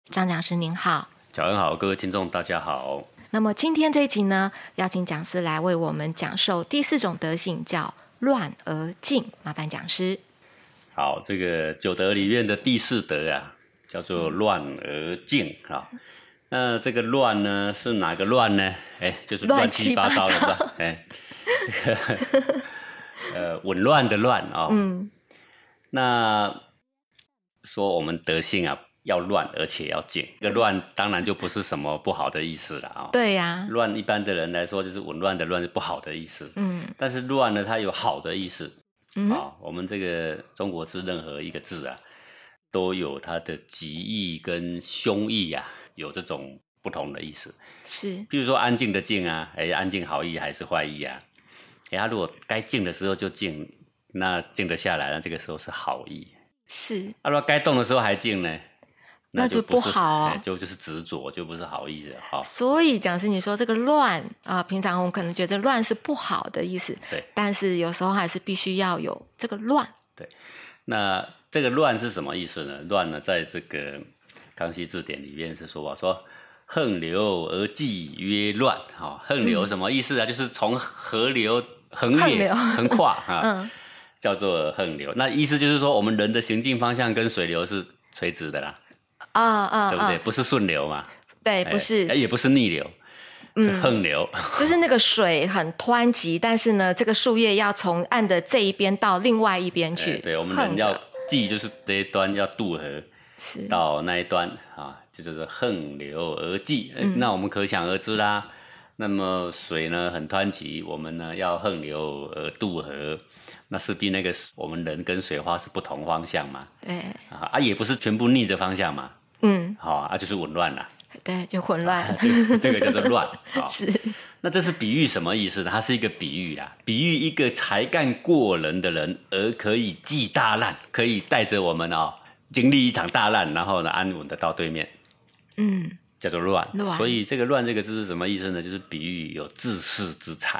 张讲师您好。 早上好，各位听众大家好。 那么今天这一集呢，邀请讲师来为我们讲授第4种德行，叫乱而静。麻烦讲师。 好，这个9德里面的第4德啊，叫做乱而静啊。那这个乱呢，是哪个乱呢？就是乱七八糟的乱。紊乱的乱啊。那说我们德性啊，要乱而且要静。这个乱当然就不是什么不好的意思了啊。 对呀。 乱一般的人来说，就是紊乱的乱是不好的意思。但是乱呢，它有好的意思。我们这个中国字任何一个字啊，都有它的吉义跟凶义啊，有这种不同的意思。 是。 譬如说安静的静啊，安静好意还是坏意啊？它如果该静的时候就静，那静得下来，那这个时候是好意。 是。 如果该动的时候还静呢， 那就不好就是执着，就不是好意的。 所以讲师你说这个乱啊，平常我们可能觉得乱是不好的意思， 对， 但是有时候还是必须要有这个乱。 对，那这个乱是什么意思呢？乱呢，在这个康熙字典里面是说横流而济曰乱。横流什么意思啊？就是从河流横越横跨叫做横流。那意思就是说，我们人的行进方向跟水流是垂直的啦。对不对？不是顺流嘛？ 对，不是， 也不是逆流，是横流。 就是那个水很湍急，但是呢，这个树叶要从岸的这一边到另外一边去。 对，我们人要济，就是这一端要渡河，到那一端就叫做横流而济。那我们可想而知啦。那么水呢很湍急，我们呢要横流而渡河，那势必那个我们人跟水花是不同方向嘛。 对。 也不是全部逆着方向嘛。就是紊乱啦。 对，就混乱。 这个叫做乱。 是。 那这是比喻什么意思呢？它是一个比喻啦，比喻一个才干过人的人，而可以济大难，可以带着我们经历一场大难，然后呢安稳的到对面。叫做乱。所以这个乱这个字是什么意思呢？就是比喻有治世之才。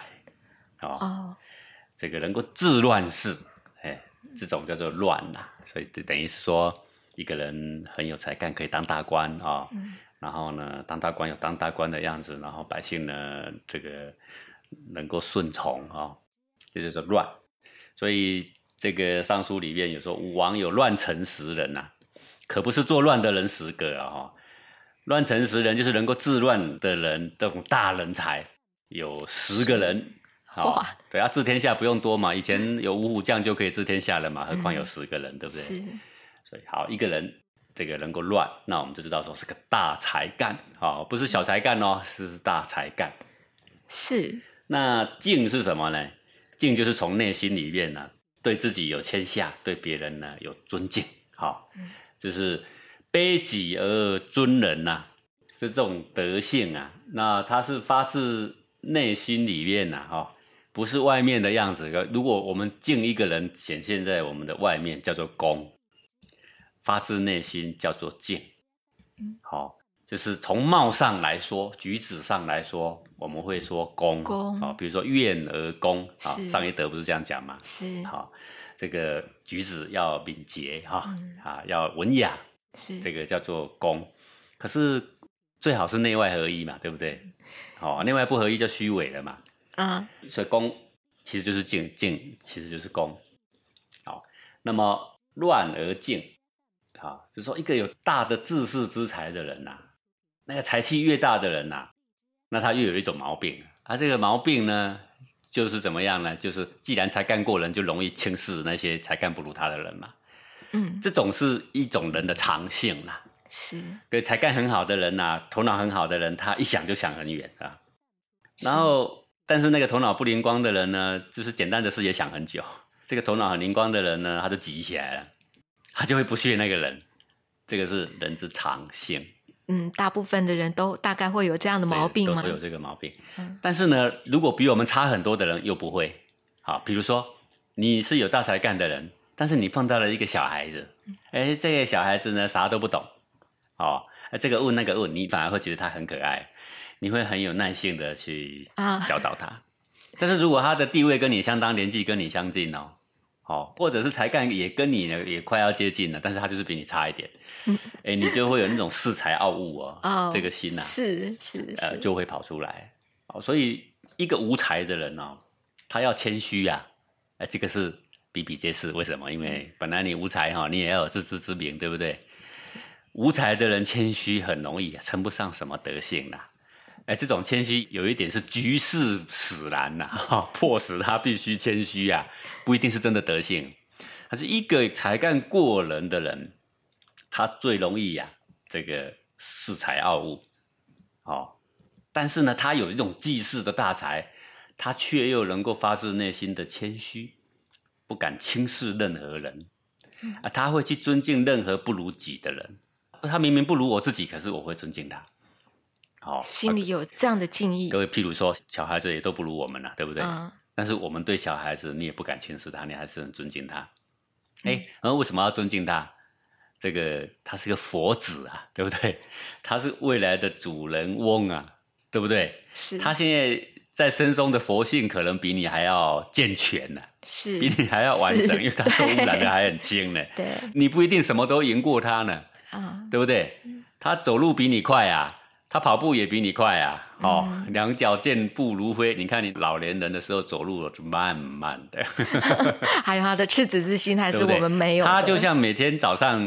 这个能够治乱世，这种叫做乱啦。所以等于是说，一个人很有才干，可以当大官然后呢，当大官有当大官的样子，然后百姓呢，这个能够顺从这就是乱。所以这个尚书里面有说，武王有乱臣10人可不是作乱的人10个乱臣10人就是能够治乱的人，这种大人才有10个人。对治天下不用多嘛，以前有5虎将就可以治天下了嘛，何况有10个人，对不对？ 是。 所以一个人这个能够乱，那我们就知道说是个大才干不是小才干是大才干。是。那静是什么呢？静就是从内心里面对自己有谦下，对别人呢有尊敬。就是卑己而尊人就这种德性那它是发自内心里面不是外面的样子。如果我们敬一个人显现在我们的外面，叫做恭；发自内心叫做敬。就是从貌上来说，举止上来说，我们会说恭。比如说怨而恭上一德不是这样讲吗？ 是。 这个举止要敏捷要文雅，是这个叫做恭。可是最好是内外合一嘛，对不对？内外不合一就虚伪了嘛。所以恭其实就是静，静其实就是恭。那么乱而静就是说一个有大的治世之才的人那个才气越大的人那他越有一种毛病。这个毛病呢就是怎么样呢？就是既然才干过人，就容易轻视那些才干不如他的人嘛。这种是一种人的常性啦。是。对，才干很好的人头脑很好的人，他一想就想很远然后但是那个头脑不灵光的人呢，就是简单的事也想很久。这个头脑很灵光的人呢，他就急起来了，他就会不屑那个人。这个是人之常性。 大部分的人都大概会有这样的毛病吗？ 都会有这个毛病。但是呢，如果比我们差很多的人又不会。比如说你是有大才干的人，但是你碰到了一个小孩子，这个小孩子呢啥都不懂这个问那个问，你反而会觉得他很可爱，你会很有耐性的去教导他。但是如果他的地位跟你相当，年纪跟你相近或者是才干也跟你呢也快要接近了，但是他就是比你差一点，你就会有那种恃才傲物这个心是就会跑出来。所以一个无才的人他要谦虚啊，这个是比比皆是。为什么？因为本来你无才你也要有自知之明，对不对？无才的人谦虚很容易称不上什么德性啦。这种谦虚有一点是居士使然迫使他必须谦虚不一定是真的德性。他是一个才干过人的人，他最容易这个恃才傲物但是呢，他有一种济世的大才，他却又能够发自内心的谦虚，不敢轻视任何人他会去尊敬任何不如己的人。他明明不如我自己，可是我会尊敬他。 心里有这样的敬意。 各位，譬如说小孩子也都不如我们对不对？但是我们对小孩子，你也不敢轻视他，你还是很尊敬他。然后为什么要尊敬他？这个他是个佛子对不对？他是未来的主人翁对不对？ 是。 他现在在身中的佛性可能比你还要健全是比你还要完整，因为他受污染的还很轻呢。 对， 你不一定什么都赢过他呢对不对？他走路比你快他跑步也比你快两脚健步如飞。你看你老年人的时候走路就慢慢的还有他的赤子之心还是我们没有的。 他就像每天早上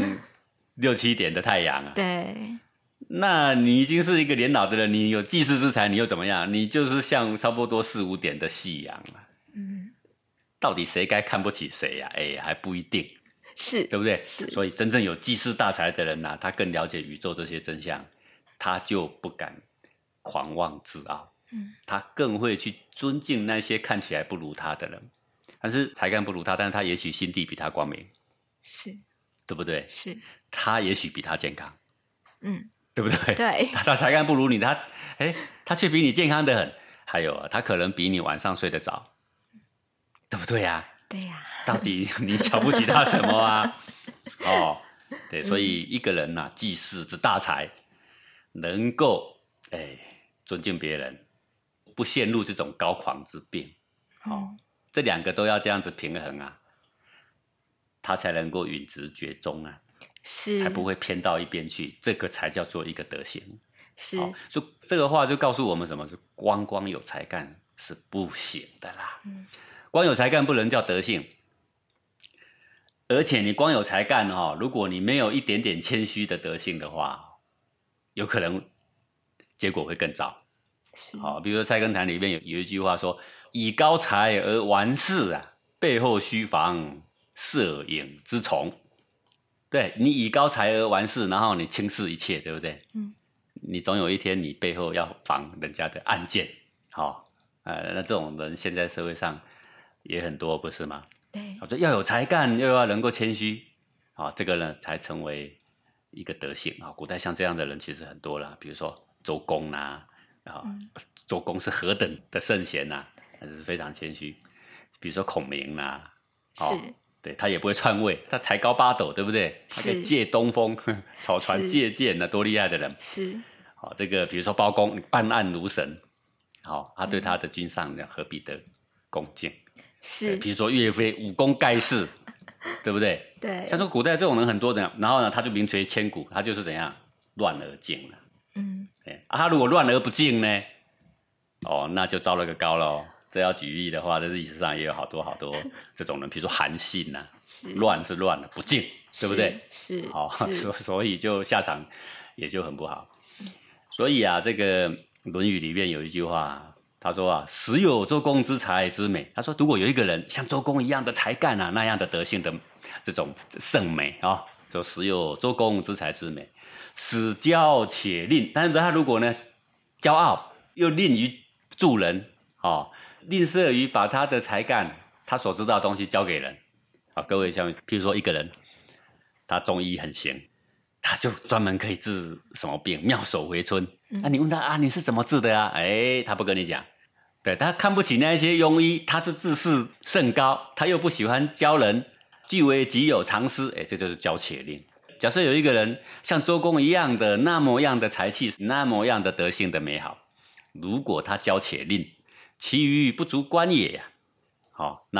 6、7点的太阳对。 那你已经是一个年老的人，你有济世之才，你又怎么样？你就是像差不多4、5点的夕阳到底谁该看不起谁还不一定， 是， 对不对？ 是。 所以真正有济世大才的人他更了解宇宙这些真相，他就不敢狂妄自傲他更会去尊敬那些看起来不如他的人，但是才干不如他，但是他也许心地比他光明， 是， 对不对？ 是。 他也许比他健康对不对？ 对。 他才干不如你，他却比你健康的很。还有他可能比你晚上睡得早，对不对对到底你瞧不起他什么对，所以一个人济世之大才，能够尊敬别人，不陷入这种高狂之病这两个都要这样子平衡他才能够允直绝中是， 才不会偏到一边去，这个才叫做一个德行。 是， 所以这个话就告诉我们什么？是光有才干是不行的啦光有才干不能叫德性，而且你光有才干如果你没有一点点谦虚的德性的话，有可能结果会更糟。比如说《菜根谭》里面有一句话说：“以高才而玩世背后须防摄影之虫。”对，你以高才而玩世，然后你轻视一切，对不对？你总有一天你背后要防人家的暗箭。那这种人现在社会上也很多，不是吗？ 对。 要有才干，又要能够谦虚这个呢才成为一个德性古代像这样的人其实很多啦，比如说周公周公是何等的圣贤他是非常谦虚。比如说孔明是， 对，他也不会篡位，他才高八斗，对不对？他可以借东风，草船借箭多厉害的人。 是。 这个比如说包公办案如神，他对他的君上何必得恭敬。 是。 比如说岳飞武功盖世，对不对？ 对。 像说古代这种人很多的，然后呢他就名垂千古，他就是怎样乱而敬了。他如果乱而不敬呢那就糟了个高了这要举例的话，在历史上也有好多这种人，比如说韩信乱是乱了，不敬，对不对？ 是。 所以就下场也就很不好。所以这个《论语》里面有一句话，他说时有周公之才之美。他说如果有一个人像周公一样的才干那样的德性的这种圣美说时有周公之才之美，使骄且吝。但是他如果呢骄傲又吝于助人吝啬于把他的才干他所知道的东西交给人各位像譬如说一个人他中医很行，他就专门可以治什么病，妙手回春你问他你是怎么治的他不跟你讲。对，他看不起那些庸医，他就自视甚高，他又不喜欢教人，据为己有常思这就是骄且吝。假设有一个人像周公一样的那么样的才气，那么样的德性的美好，如果他骄且吝，其余不足观也那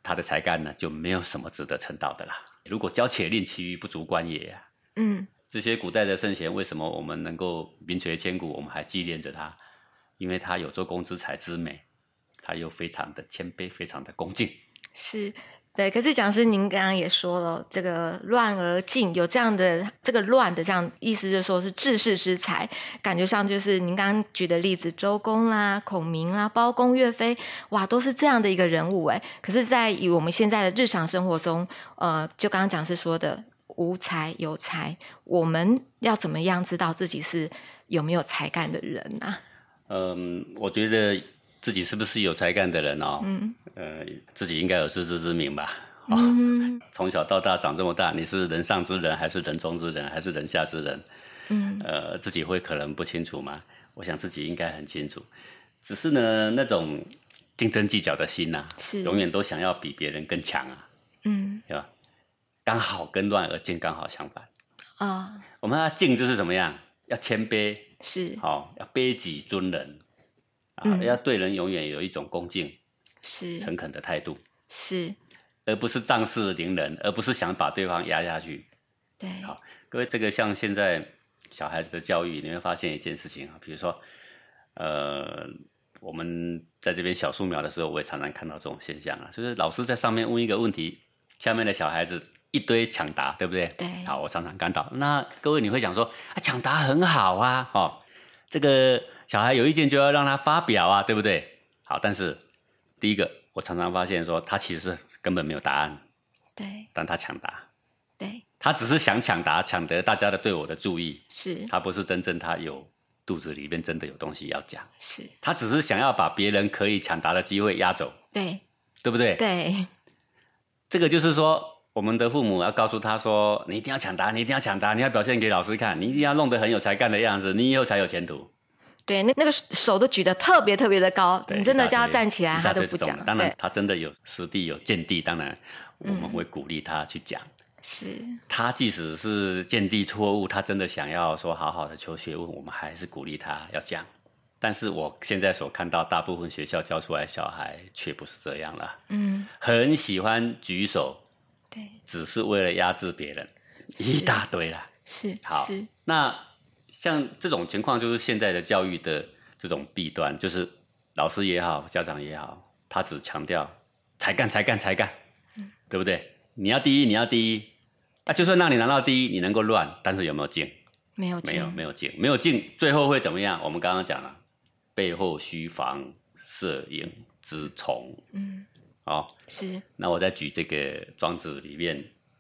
他的才干呢就没有什么值得称道的啦。如果教且令，其余不足观也啊。这些古代的圣贤，为什么我们能够名垂千古，我们还纪念着他？因为他有做工之才之美，他又非常的谦卑，非常的恭敬。 是。对，可是讲师您刚刚也说了，这个乱而敬，有这样的这个乱的这样意思，就是说是治世之才，感觉上就是您刚刚举的例子，周公啦、孔明啦、包公、岳飞，哇，都是这样的一个人物哎。可是，在以我们现在的日常生活中，就刚刚讲师说的无才有才，我们要怎么样知道自己是有没有才干的人啊？ 我觉得自己是不是有才干的人哦？自己应该有自知之明吧。从小到大长这么大，你是人上之人，还是人中之人，还是人下之人？自己会可能不清楚吗？我想自己应该很清楚。只是呢，那种竞争计较的心啊，永远都想要比别人更强啊。对吧？刚好跟乱而敬刚好相反啊。我们要敬就是怎么样？要谦卑， 是要卑己尊人啊，要对人永远有一种恭敬。 是诚恳的态度， 是， 而不是仗势凌人，而不是想把对方压下去。 对， 好，各位，这个像现在小孩子的教育，你会发现一件事情啊，比如说，我们在这边小树苗的时候，我也常常看到这种现象啊，就是老师在上面问一个问题，下面的小孩子一堆抢答，对不对？ 对， 好，我常常看到。那各位你会想说，抢答很好啊，这个小孩有意见就要让他发表啊，对不对？好，但是第一个，我常常发现说，他其实根本没有答案， 对， 但他抢答， 对， 他只是想抢答，抢得大家对我的注意， 是， 他不是真正他有肚子里面真的有东西要讲， 是， 他只是想要把别人可以抢答的机会压走， 对， 对不对？ 对， 这个就是说，我们的父母要告诉他说，你一定要抢答，你一定要抢答，你要表现给老师看，你一定要弄得很有才干的样子，你以后才有前途。 对，那个手都举得特别特别的高，你真的叫他站起来，他都不讲。 当然，他真的有实地有见地，当然我们会鼓励他去讲。 是， 他即使是见地错误，他真的想要说好好的求学问，我们还是鼓励他要讲。但是我现在所看到，大部分学校教出来的小孩却不是这样了。很喜欢举手， 对， 只是为了压制别人，一大堆啦。 是， 好，那像这种情况，就是现在的教育的这种弊端，就是老师也好，家长也好，他只强调才干，对不对？你要第一，你要第一。那就算让你拿到第一，你能够乱，但是有没有敬？ 没有敬， 没有敬，最后会怎么样？我们刚刚讲了，背后须防摄影之虫。 是。 那我再举这个庄子里面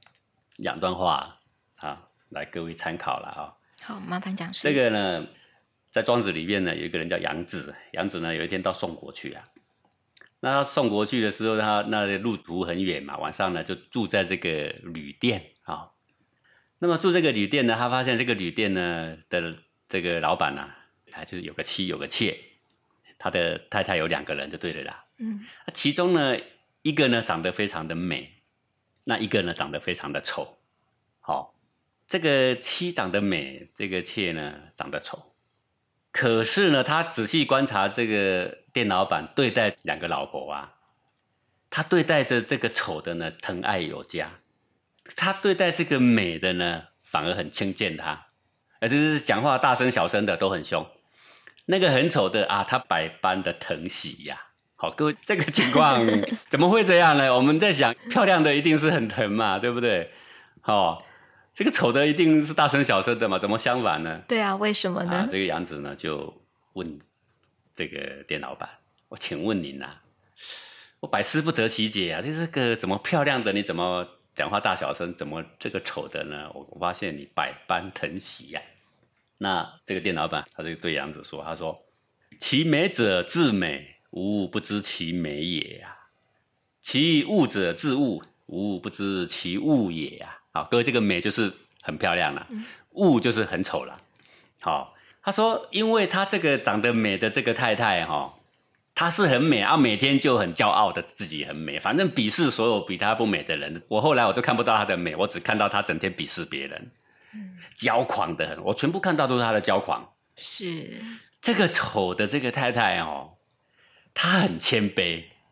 2段话啊，来各位参考了啊。 好，麻烦讲师。 这个呢，在庄子里面呢，有一个人叫杨子。杨子呢，有一天到宋国去啊。那他宋国去的时候，他那路途很远嘛，晚上呢就住在这个旅店啊。那么住这个旅店呢，他发现这个旅店呢的这个老板呢，就是有个妻有个妾，他的太太有2个人就对了啦。其中呢一个呢长得非常的美，那一个呢长得非常的丑。这个妻长得美，这个妾呢长得丑。可是呢，他仔细观察这个店老板对待2个老婆啊，他对待着这个丑的呢疼爱有加，他对待这个美的呢反而很轻贱他，而就是讲话大声小声的都很凶。那个很丑的啊，他百般的疼惜呀。好，各位，这个情况怎么会这样呢？我们在想，漂亮的一定是很疼嘛，对不对？这个丑的一定是大声小声的嘛，怎么相反呢？ 对啊，为什么呢？ 这个杨子呢就问这个店老板，我请问您啊，我百思不得其解啊，这个怎么漂亮的你怎么讲话大小声，怎么这个丑的呢？我发现你百般疼惜呀。那这个店老板他就对杨子说，他说，其美者自美，吾不知其美也啊；其恶者自恶，吾不知其恶也啊。好，各位，这个美就是很漂亮了，恶就是很丑了。好，他说，因为他这个长得美的这个太太她是很美啊，每天就很骄傲的自己很美，反正鄙视所有比她不美的人。我后来我都看不到她的美，我只看到她整天鄙视别人，骄狂的很，我全部看到都是她的骄狂。 是这个丑的这个太太她很谦卑，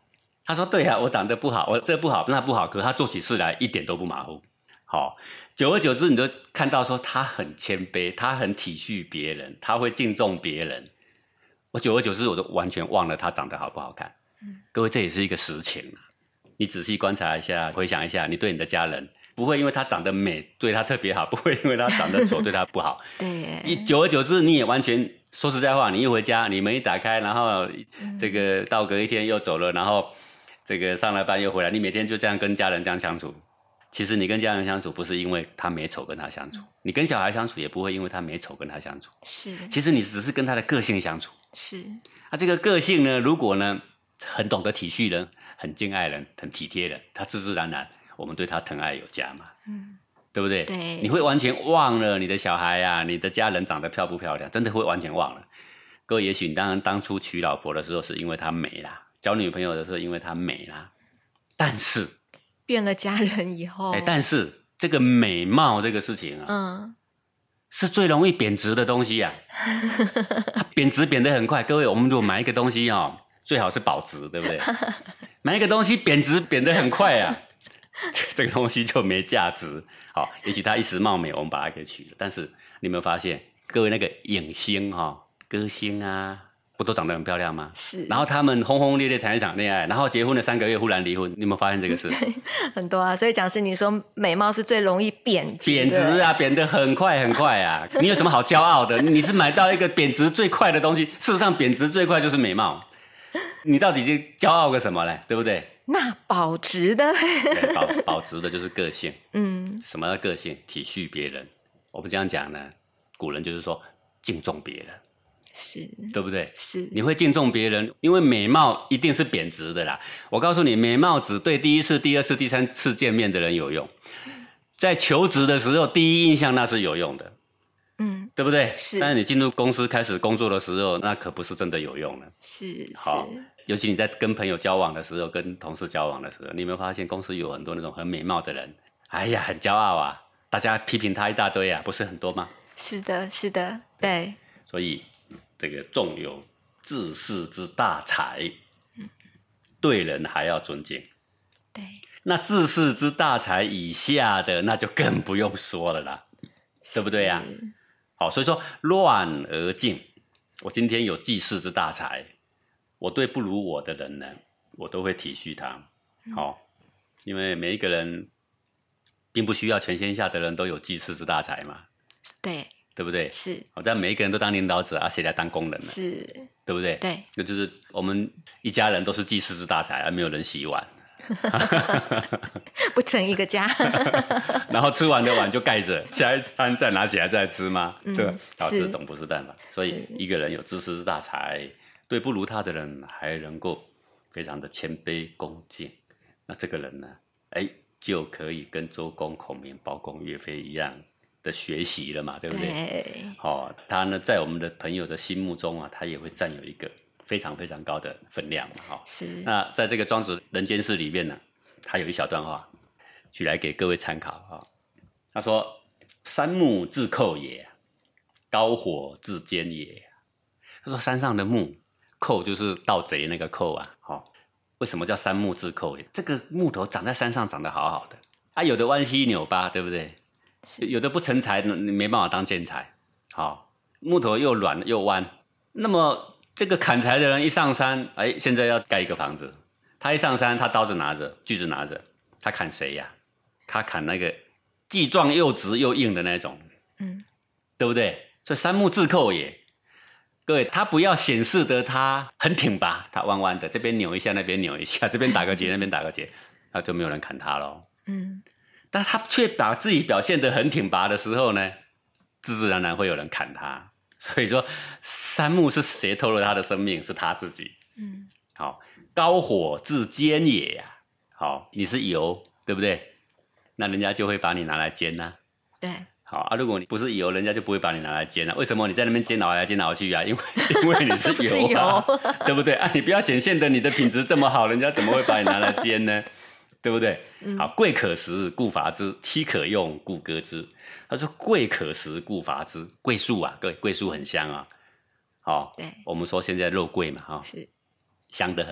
他说对啊，我长得不好，我这不好那不好，可是他做起事来一点都不马虎。好，久而久之你就看到说他很谦卑，他很体恤别人，他会敬重别人。我久而久之我都完全忘了他长得好不好看。各位，这也是一个实情啊。你仔细观察一下，回想一下，你对你的家人不会因为他长得美对他特别好，不会因为他长得丑对他不好。 对， 你久而久之你也完全，说实在话，你一回家，你门一打开，然后这个道隔一天又走了，然后这个上了班又回来，你每天就这样跟家人这样相处。其实你跟家人相处不是因为他美丑跟他相处，你跟小孩相处也不会因为他美丑跟他相处。 是， 其实你只是跟他的个性相处。 是， 这个个性呢，如果呢很懂得体恤人，很敬爱人，很体贴人，他自自然然我们对他疼爱有加嘛。对不对？ 对， 你会完全忘了你的小孩啊，你的家人长得漂不漂亮，真的会完全忘了。各位，也许你当初娶老婆的时候是因为她美啦，交女朋友的时候因为她美啦，但是变了家人以后， 但是这个美貌这个事情啊，是最容易贬值的东西啊。它贬值贬得很快。各位，我们如果买一个东西最好是保值，对不对？买一个东西贬值贬得很快啊。这个东西就没价值。好，也许它一时貌美，我们把它给取了。但是你有没有发现，各位那个影星歌星啊，不都长得很漂亮吗？ 是。 然后他们轰轰烈烈谈一场恋爱，然后结婚了3个月忽然离婚，你有没有发现这个事？ 很多啊。所以讲师，你说美貌是最容易贬值的。 贬值啊，贬得很快很快啊！你有什么好骄傲的？你是买到一个贬值最快的东西，事实上贬值最快就是美貌。你到底骄傲个什么嘞？对不对？ 那保值的保值的就是个性。什么叫个性？体恤别人。我们这样讲呢，古人就是说敬重别人， 是， 对不对？ 是， 你会敬重别人，因为美貌一定是贬值的啦。我告诉你，美貌只对第一次、第二次、第三次见面的人有用，在求职的时候，第一印象那是有用的。对不对？ 是。 但是你进入公司开始工作的时候，那可不是真的有用了。 是。 好，尤其你在跟朋友交往的时候，跟同事交往的时候，你有没有发现公司有很多那种很美貌的人？哎呀，很骄傲啊，大家批评他一大堆啊，不是很多吗？ 是的，是的，对。 所以这个重有治世之大才，对人还要尊敬。 对。 那治世之大才以下的，那就更不用说了啦，对不对呀？好，所以说乱而敬。我今天有济世之大才，我对不如我的人呢，我都会体恤他。好，因为每一个人并不需要全天下的人都有济世之大才嘛。 对， 对不对？ 是。 好，但每一个人都当领导者啊，谁来当工人呢？ 是， 对不对？ 对， 那就是我们一家人都是济世之大才，而没有人洗碗。 不成一个家。 然后吃完的碗就盖着，下一餐再拿起来再吃吗？对吧？这种不是办法。所以一个人有治世之大才，对不如他的人还能够非常的谦卑恭敬，那这个人呢，就可以跟周公、孔明、包公、岳飞一样的学习了嘛，对不对？ 对。 他呢，在我们的朋友的心目中啊，他也会占有一个非常非常高的分量嘛。 是。 那在这个庄子人间世里面呢，他有一小段话，举来给各位参考。他说：“山木自寇也，高火自坚也。”他说山上的木，寇就是盗贼那个寇啊。为什么叫山木自寇也？这个木头长在山上长得好好的，有的弯曲扭巴，对不对？有的不成材，你没办法当建材。木头又软又弯，那么这个砍柴的人一上山，现在要盖一个房子，他一上山，他刀子拿着，锯子拿着，他砍谁呀？他砍那个既壮又直又硬的那种，对不对？所以山木自寇也。各位，他不要显示得他很挺拔，他弯弯的，这边扭一下，那边扭一下，这边打个结，那边打个结，那就没有人砍他咯。但他却把自己表现得很挺拔的时候呢，自自然然会有人砍他。所以说，山木是谁偷了他的生命？是他自己。好，高火自坚也呀。好，你是油，对不对？那人家就会把你拿来煎啊。 对。 好如果你不是油，人家就不会把你拿来煎啊。为什么你在那边煎熬来煎熬去啊？因为你是油啊，对不对？你不要显现的你的品质这么好，人家怎么会把你拿来煎呢？对不对？好，贵可食，故伐之；妻可用，故歌之。他说：“贵可食，故伐之。”桂树啊，各位，桂树很香啊。对，我们说现在肉桂嘛，是香得很，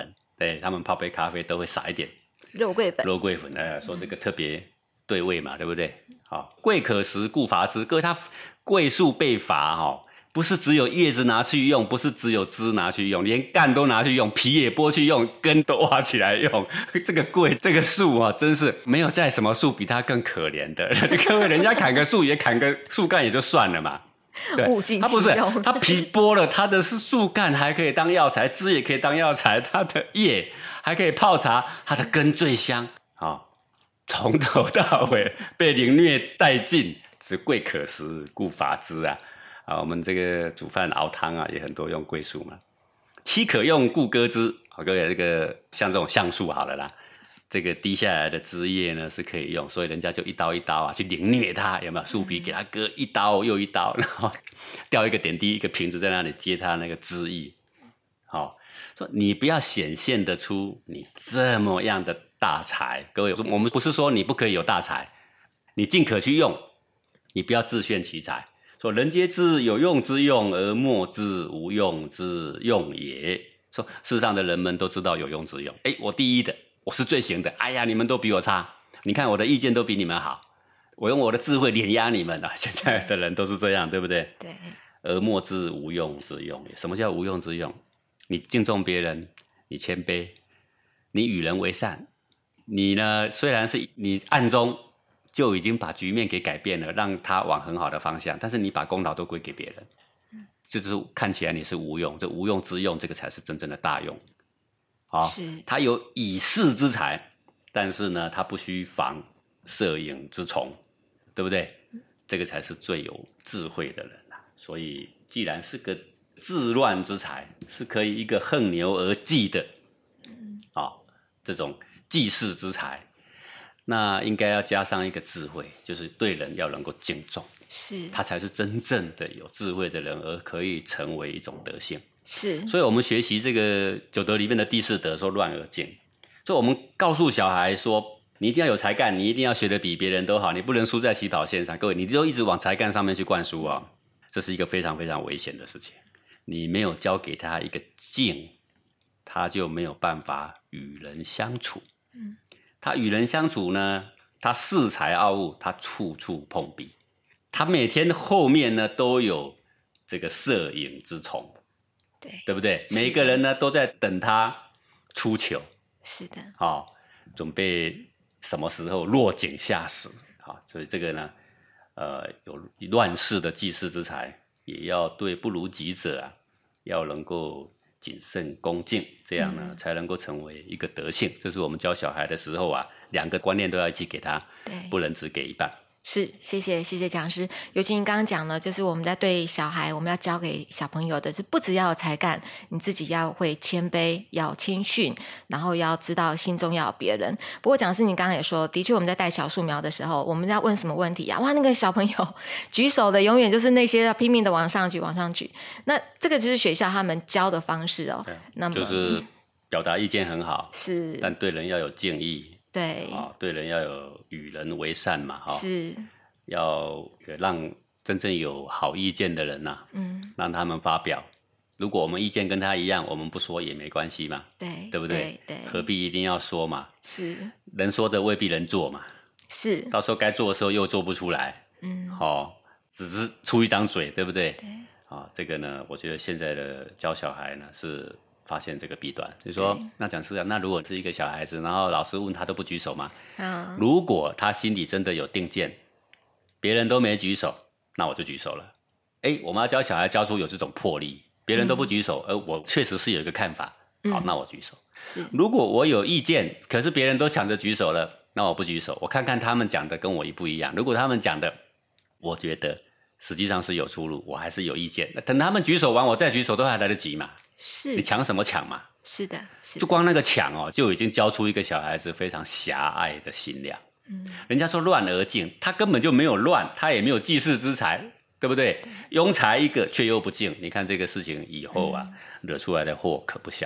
对，他们泡杯咖啡都会撒一点肉桂粉， 说这个特别对味嘛，对不对？好，贵可食，故伐之。各位，它桂树被伐不是只有叶子拿去用，不是只有枝拿去用，连干都拿去用，皮也剥去用，根都挖起来用。这个桂这个树真是没有再什么树比它更可怜的。各位，人家砍个树也砍个树干也就算了嘛。对，它不是，它皮剥了，它的树干还可以当药材，枝也可以当药材，它的叶还可以泡茶，它的根最香从头到尾被凌虐殆尽，是贵可食，故伐之啊！我们这个煮饭熬汤也很多用桂树嘛。漆可用，故割之。各位，这个像这种橡树好了啦，这个滴下来的枝叶呢是可以用，所以人家就一刀一刀去凌虐它，有没有？树皮给它割一刀又一刀，然后掉一个点滴一个瓶子在那里接它那个汁液。说你不要显现得出你这么样的大才。各位，我们不是说你不可以有大才，你尽可去用，你不要自炫其才。说人皆知有用之用，而莫知无用之用也。说世上的人们都知道有用之用，我第一的，我是最行的，哎呀，你们都比我差，你看我的意见都比你们好，我用我的智慧碾压你们现在的人都是这样，对不对？ 对。 而莫知无用之用也。什么叫无用之用？你敬重别人，你谦卑，你与人为善，你呢虽然是你暗中就已经把局面给改变了，让他往很好的方向，但是你把功劳都归给别人，就是看起来你是无用。这无用之用，这个才是真正的大用。是他有以示之才，但是呢他不须防摄影之从，对不对？这个才是最有智慧的人所以既然是个治乱之才，是可以一个横牛而济的这种济世之才，那应该要加上一个智慧，就是对人要能够敬重，是他才是真正的有智慧的人，而可以成为一种德性。是，所以我们学习这个九德里面的第四德说乱而敬，所以我们告诉小孩说，你一定要有才干，你一定要学得比别人都好，你不能输在起跑线上。各位，你就一直往才干上面去灌输这是一个非常非常危险的事情。你没有教给他一个敬，他就没有办法与人相处。他与人相处呢，他恃才傲物，他处处碰壁，他每天后面呢都有这个摄影之从，对不对？每一个人呢都在等他出糗，是的，准备什么时候落井下石。所以这个呢，有乱世的济世之才，也要对不如己者要能够谨慎恭敬，这样呢才能够成为一个德性。这是我们教小孩的时候两个观念都要一起给他，不能只给一半。是，谢谢讲师。尤其您刚刚讲呢，就是我们在对小孩，我们要教给小朋友的是不只要有才干，你自己要会谦卑，要谦逊，然后要知道心中要有别人。不过讲师你刚刚也说，的确我们在带小树苗的时候，我们要问什么问题哇，那个小朋友举手的永远就是那些要拼命的往上举，那这个就是学校他们教的方式那么就是表达意见很好，是，但对人要有敬意。对人要有与人为善嘛，是，要让真正有好意见的人让他们发表。如果我们意见跟他一样，我们不说也没关系嘛，对不对？何必一定要说嘛？是，人说的未必能做嘛，是，到时候该做的时候又做不出来，只是出一张嘴，对不对？这个呢，我觉得现在的教小孩呢是发现这个弊端，就是说，那讲师那如果是一个小孩子，然后老师问他都不举手吗？如果他心里真的有定见，别人都没举手，那我就举手了。我们要教小孩教出有这种魄力，别人都不举手，而我确实是有一个看法，好，那我举手。是，如果我有意见，可是别人都抢着举手了，那我不举手，我看看他们讲的跟我不一样。如果他们讲的，我觉得实际上是有出入，我还是有意见。等他们举手完，我再举手都还来得及嘛。是，你抢什么抢嘛？是的，就光那个抢就已经教出一个小孩子非常狭隘的心量。人家说乱而敬，他根本就没有乱，他也没有济世之才，对不对？庸才一个却又不敬，你看这个事情以后惹出来的祸可不小呢。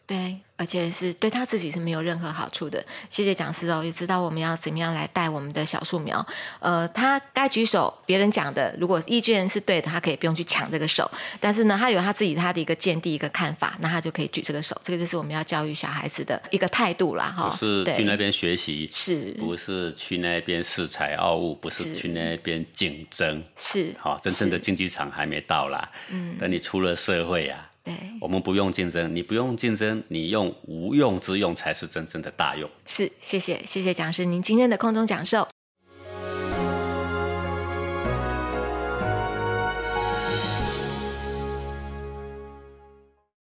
对，而且是对他自己是没有任何好处的。谢谢讲师哦，也知道我们要怎么样来带我们的小树苗。他该举手，别人讲的，如果意见是对的，他可以不用去抢这个手。但是呢，他有他的一个见地、一个看法，那他就可以举这个手。这个就是我们要教育小孩子的一个态度啦，哈。 不是去那边学习， 是不是去那边恃才傲物，不是去那边竞争， 是好，真正的竞技场还没到啦。等你出了社会啊。对，我们不用竞争，你不用竞争，你用无用之用才是真正的大用。 是，谢谢讲师您今天的空中讲授。